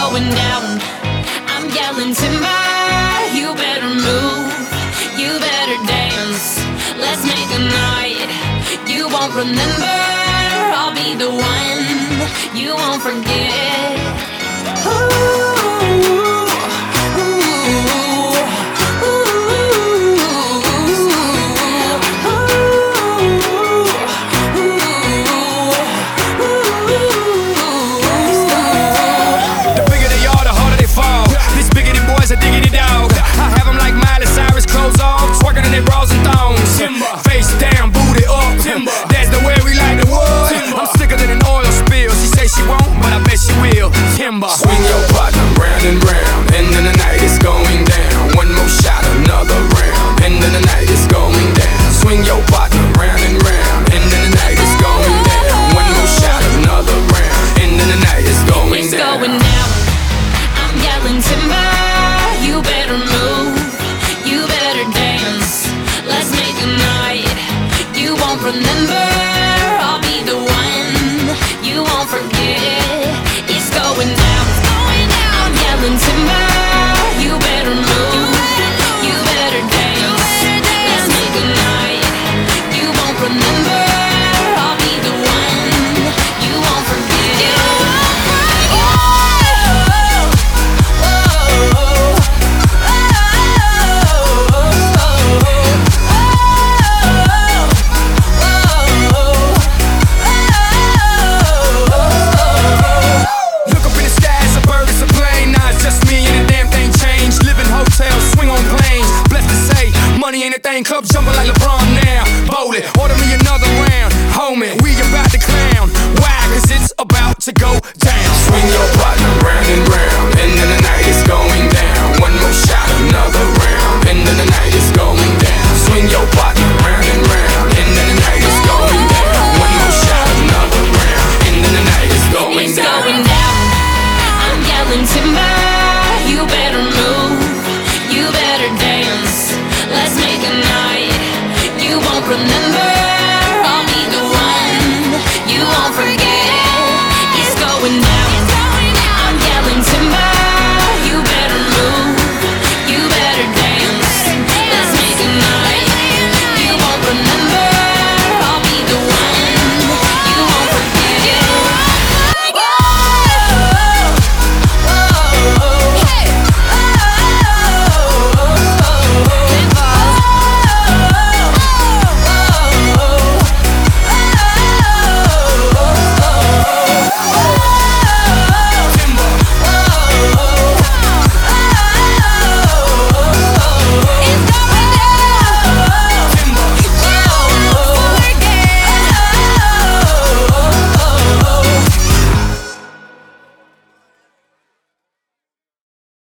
going down. I'm yelling timber, you better move, you better dance. Let's make a night you won't remember. I'll be the one you won't forget. A diggity dog. I have them like Miley Cyrus, clothes off, twerking in their bras and thongs. Timber. Face down, booty up. Timber. That's the way we like the wood. Timber. I'm sicker than an oil spill. She say she won't, but I bet she will. Timber. Swing your partner round and round, and then the night is going down. One more shot, another round, and then the night is going down. Swing your partner round and round, and then the night is going down. One more shot, another round, and then the night is going it's down. Going down. I'm yelling timber. You better move, you better dance. Let's make a night you won't remember. I'll be the one you won't forget. It's going down, it's going down. I'm yelling timber. You better move, you better dance. Let's make a night you won't remember. I'll be the one you won't forget. Money ain't a thing, club jumping like LeBron now. Bowling, order me another round. Homie, we about to clown. Why? Cause it's about to go down. Swing your partner round and round, and then the night is going down. One more shot, another round, and then the night is going down. Swing your partner